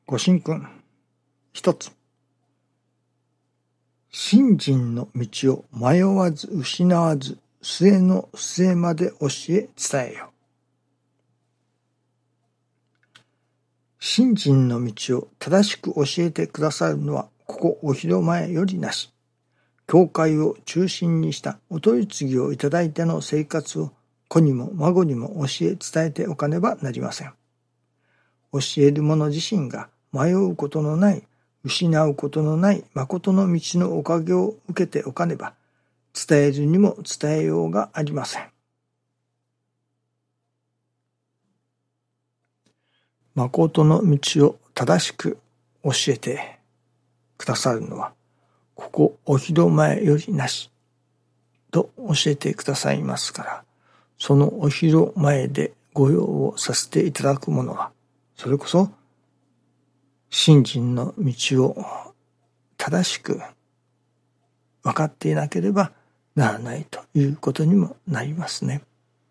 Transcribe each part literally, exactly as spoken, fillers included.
ご神君一つ。信心の道を迷わず失わず末の末まで教え伝えよ。信心の道を正しく教えてくださるのはここお広前よりなし。教会を中心にしたお取り次ぎをいただいての生活を子にも孫にも教え伝えておかねばなりません。教える者自身が迷うことのない、失うことのない誠の道のおかげを受けておかねば、伝えるにも伝えようがありません。誠の道を正しく教えてくださるのは、ここお広前よりなしと教えてくださいますから、そのお広前で御用をさせていただくものは、それこそ信心の道を正しく分かっていなければならないということにもなりますね。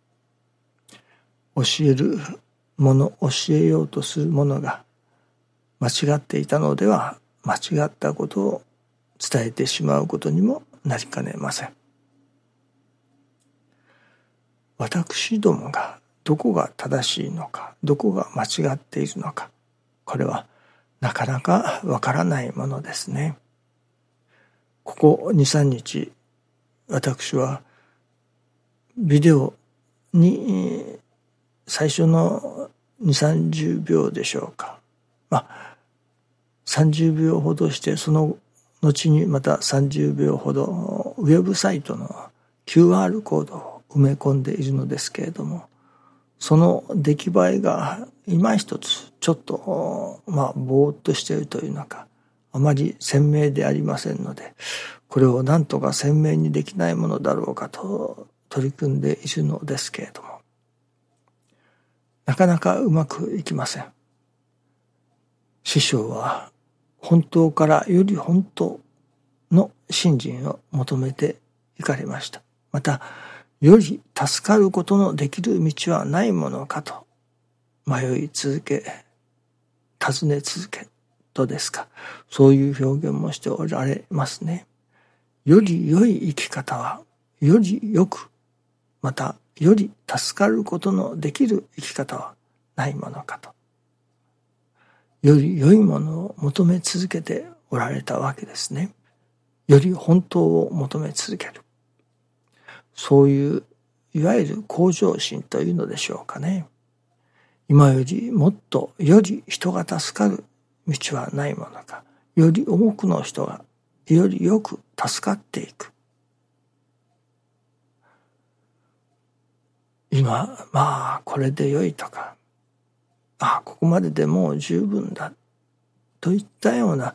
教えるもの、教えようとするものが間違っていたのでは、間違ったことを伝えてしまうことにもなりかねません。私どもがどこが正しいのか、どこが間違っているのか、これはなかなかわからないものですね。ここに、さんにち、私はビデオに最初のに、さんじゅうびょうでしょうか。まあ、さんじゅうびょうほどして、その後にまたさんじゅうびょうほどウェブサイトの キューアール コードを埋め込んでいるのですけれども、その出来栄えが今一つちょっとまあぼーっとしているというのか、あまり鮮明でありませんので、これを何とか鮮明にできないものだろうかと取り組んでいるのですけれども、なかなかうまくいきません。師匠は本当からより本当の信心を求めていかれました。またより助かることのできる道はないものかと迷い続け、尋ね続けとですか、そういう表現もしておられますね。より良い生き方は、よりよく、またより助かることのできる生き方はないものかと。より良いものを求め続けておられたわけですね。より本当を求め続ける。そういういわゆる向上心というのでしょうかね。今よりもっとより人が助かる道はないものか。より多くの人がよりよく助かっていく。今、まあこれで良いとか、ああここまででもう十分だといったような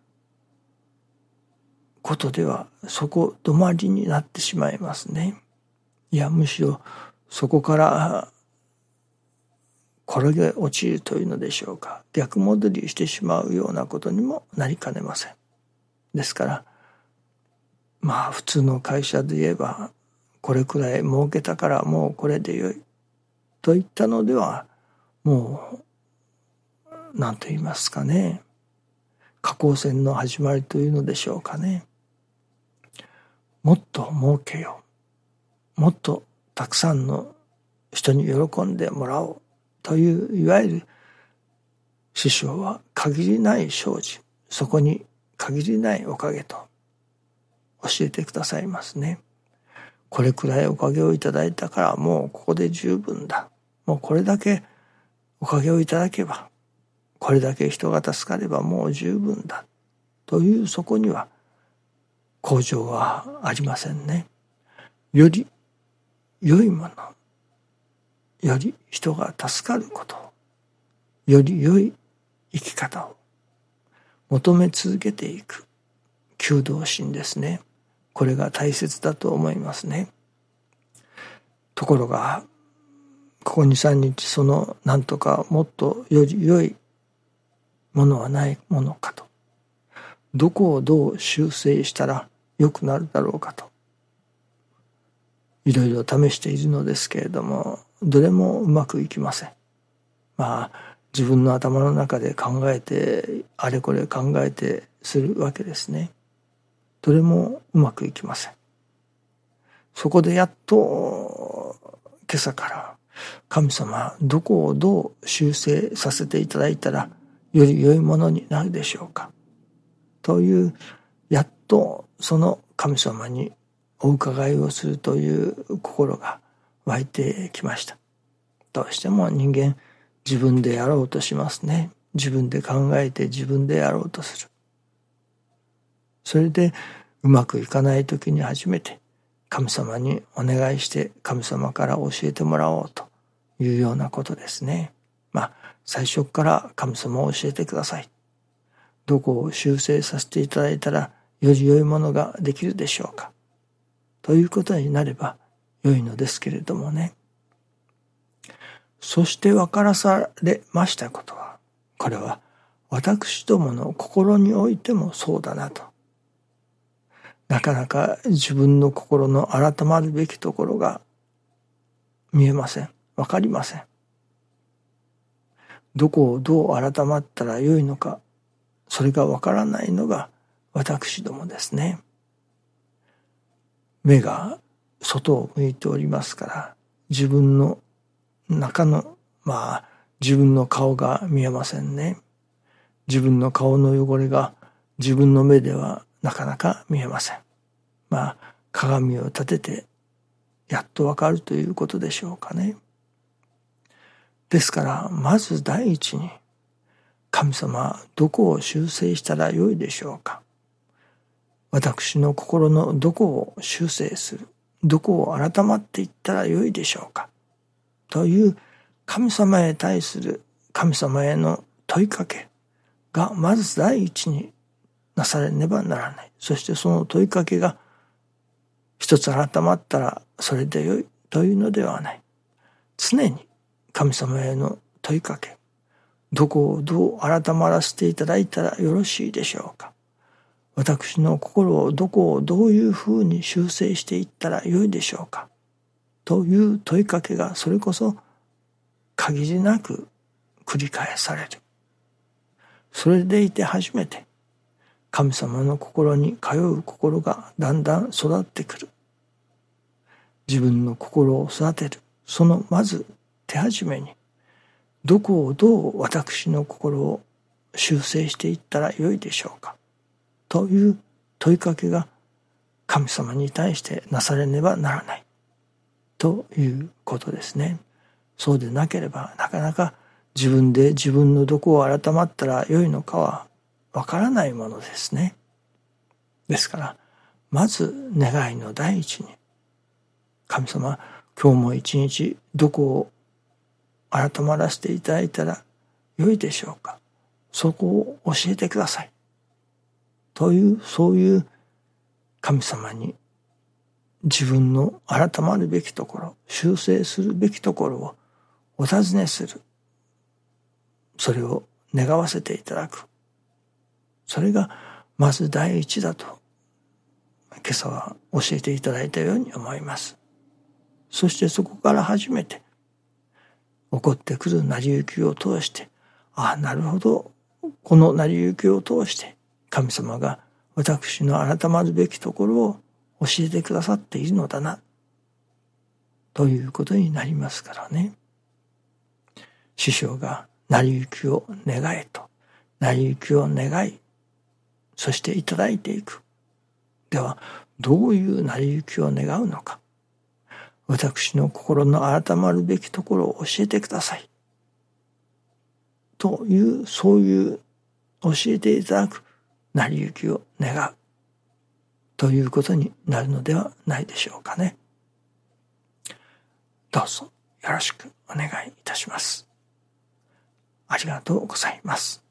ことではそこ止まりになってしまいますね。いやむしろそこから転げ落ちるというのでしょうか、逆戻りしてしまうようなことにもなりかねません。ですからまあ普通の会社で言えばこれくらい儲けたからもうこれでよいといったのでは、もう何と言いますかね、下降線の始まりというのでしょうかね。もっと儲けよう、もっとたくさんの人に喜んでもらおうといういわゆる師匠は限りない生じ、そこに限りないおかげと教えてくださいますね。これくらいおかげをいただいたからもうここで十分だ、もうこれだけおかげをいただけば、これだけ人が助かればもう十分だという、そこには向上はありませんね。より良いもの、より人が助かること、より良い生き方を求め続けていく求道心ですね。これが大切だと思いますね。ところがここに、さんにちそのなんとかもっとより良いものはないものかと、どこをどう修正したら良くなるだろうかといろいろ試しているのですけれども、どれもうまくいきません。まあ自分の頭の中で考えてあれこれ考えてするわけですね。どれもうまくいきません。そこでやっと今朝から神様どこをどう修正させていただいたらより良いものになるでしょうかというやっとその神様にお伺いをするという心が湧いてきました。どうしても人間自分でやろうとしますね。自分で考えて自分でやろうとする。それでうまくいかない時に初めて神様にお願いして神様から教えてもらおうというようなことですね。まあ最初から神様を教えてください。どこを修正させていただいたらより良いものができるでしょうかということになれば良いのですけれどもね。そして分からされましたことは、これは私どもの心においてもそうだなと。なかなか自分の心の改まるべきところが見えません。わかりません。どこをどう改まったらよいのか、それがわからないのが私どもですね。目が外を向いておりますから、自分の中の、まあ自分の顔が見えませんね。自分の顔の汚れが自分の目ではなかなか見えません。まあ鏡を立ててやっとわかるということでしょうかね。ですからまず第一に神様どこを修正したらよいでしょうか。私の心のどこを修正する、どこを改まっていったらよいでしょうかという神様へ対する神様への問いかけがまず第一になされねばならない。そしてその問いかけが一つ改まったらそれでよいというのではない。常に神様への問いかけ、どこをどう改まらせていただいたらよろしいでしょうか。私の心をどこをどういうふうに修正していったらよいでしょうかという問いかけがそれこそ限りなく繰り返される。それでいて初めて神様の心に通う心がだんだん育ってくる。自分の心を育てるそのまず手始めにどこをどう私の心を修正していったらよいでしょうかという問いかけが神様に対してなされねばならないということですね。そうでなければなかなか自分で自分のどこを改まったらよいのかはわからないものですね。ですからまず願いの第一に神様今日も一日どこを改まらせていただいたらよいでしょうか。そこを教えてくださいというそういう神様に自分の改まるべきところ、修正するべきところをお尋ねする。それを願わせていただく。それがまず第一だと今朝は教えていただいたように思います。そしてそこから初めて起こってくる成り行きを通して、ああなるほど、この成り行きを通して神様が私の改まるべきところを教えてくださっているのだなということになりますからね。師匠が成り行きを願えと、成り行きを願い、そしていただいていく。ではどういう成り行きを願うのか。私の心の改まるべきところを教えてくださいというそういう教えていただく成り行きを願うということになるのではないでしょうかね。どうぞよろしくお願いいたします。ありがとうございます。